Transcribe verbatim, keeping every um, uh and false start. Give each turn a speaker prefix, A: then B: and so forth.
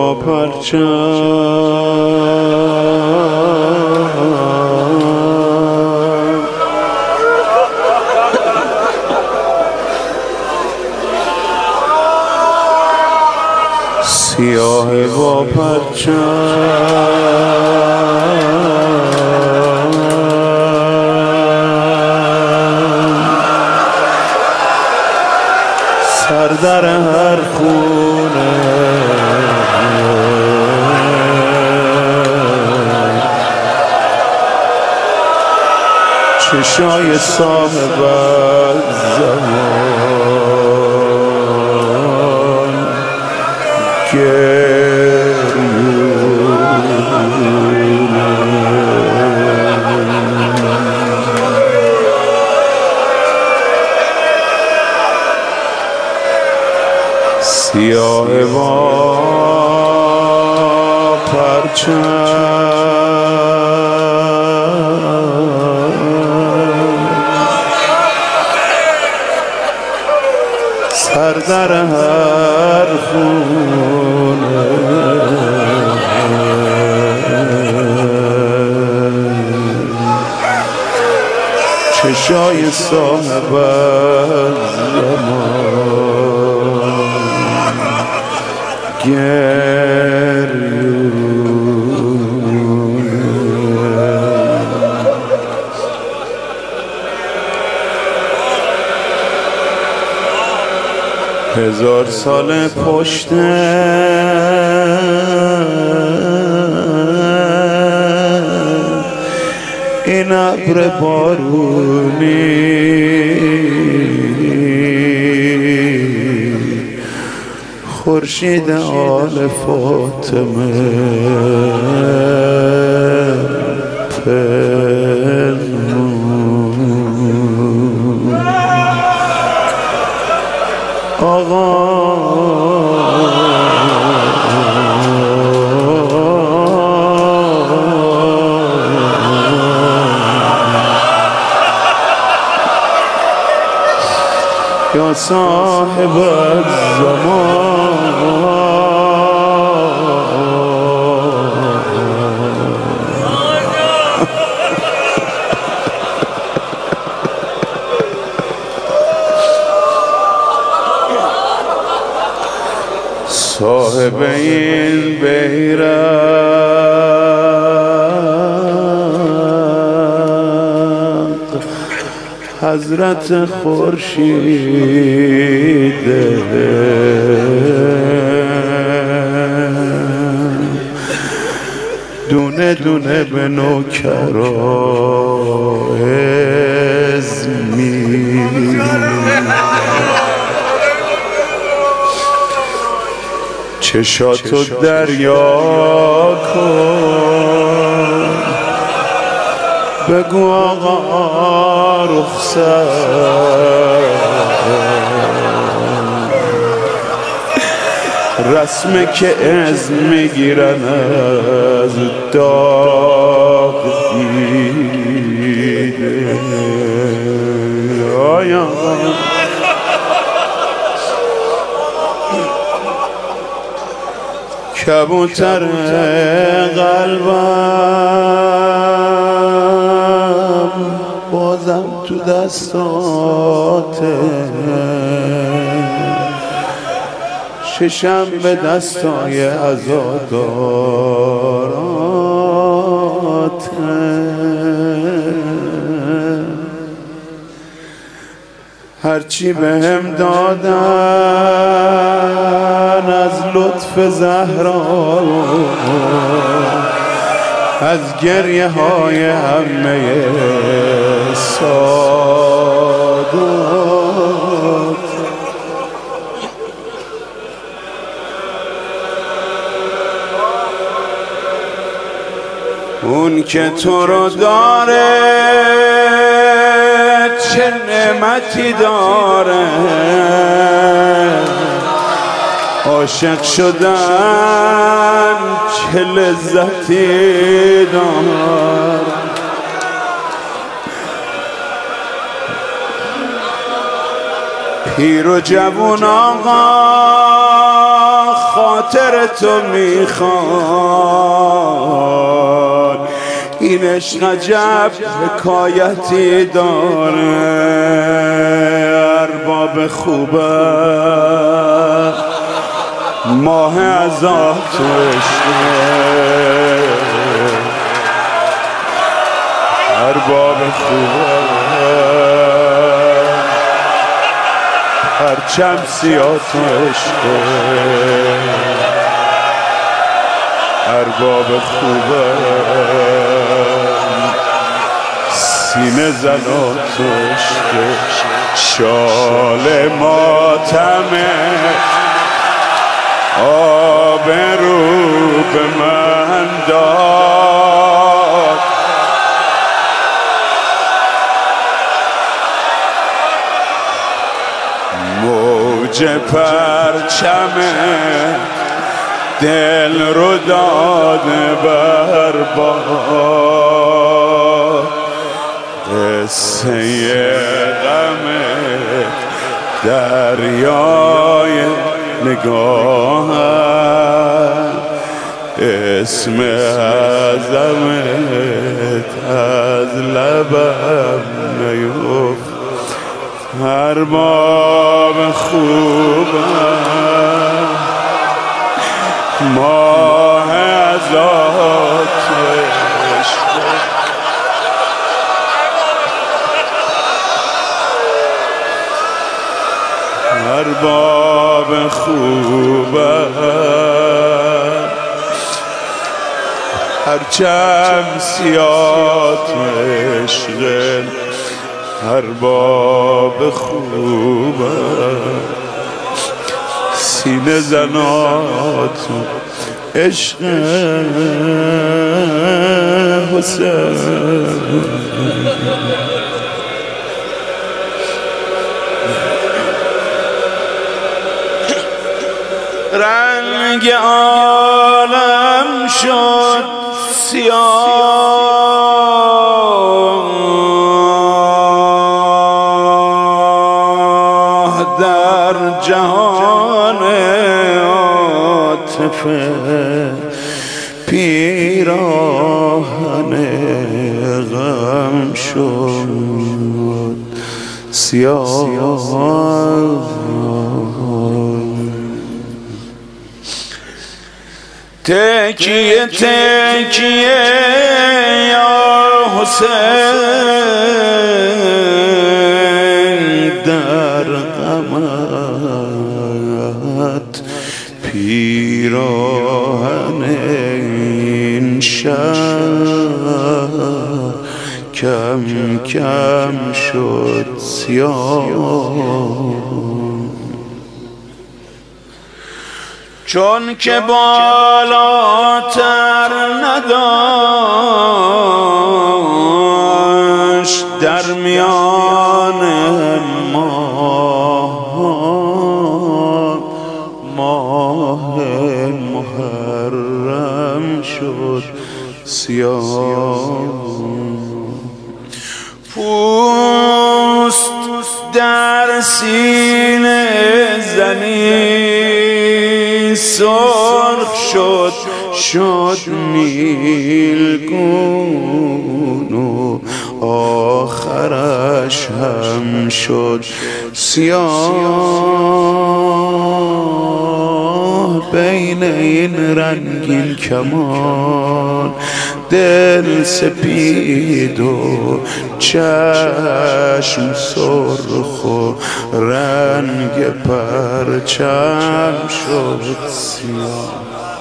A: با پرچم سیاه با پرچم سر در هر خونه چشای صاحب زمان گریونه سیاه با پرچم سر در هر خونه چشای صاحب زمان گریونه هزار سال پشت این ابر بارونی خورشید آل فاطمه پنهون آقا یا صاحب الزمان صاحب این بیرق حضرت خورشید دونه دونه به نوکرایز می چشاتو دریا کن بگو آقا رخصت رسمه که از میگیرن از داغ دیده آیا کبوتر قلبم بازم تو دستاته ششم به دستای عزاداراته هرچی بهم دادن از لطف زهرا از گریه های همه سادات اون که تو رو داره چه نعمتی داره عاشق شدن چه لذتی داره پیر و جوون آقا خاطر تو میخواد. این عشق عجب حکایتی داره، ارباب خوبه ماه ازا تو عشقه، ارباب خوبه پرچم سیاه تو عشقه، ارباب خوبه سینه زنا تو عشقه، شال ماتمه آبرو به من داد. موج پرچمه دل رو داده بر باد، قصه غمه دریای نگاه، اسم عظمت از لبم نیفت. ارباب خوبم ماه ازات عشقه، ارباب خوبم هرچم سیاه تو عشقه، ارباب خوبم سینه زنات عشق حسین. رنگ عالم شد سیاه در جهان عاطفه، پیراهن غم شد سیاه. تکیه تکیه یا حسین در غمت، پیراهن این شب کم کم شد سیاه. چون که بالاتر نداشت در میان ماه، ماه محرم شد سیاه. پوست در سینه زنی سرخ شد شد نیلگون و آخرش هم شد سیاه. بین این رنگین کمان دل سپید و چشم سرخ و رنگ پرچم شد سیاه.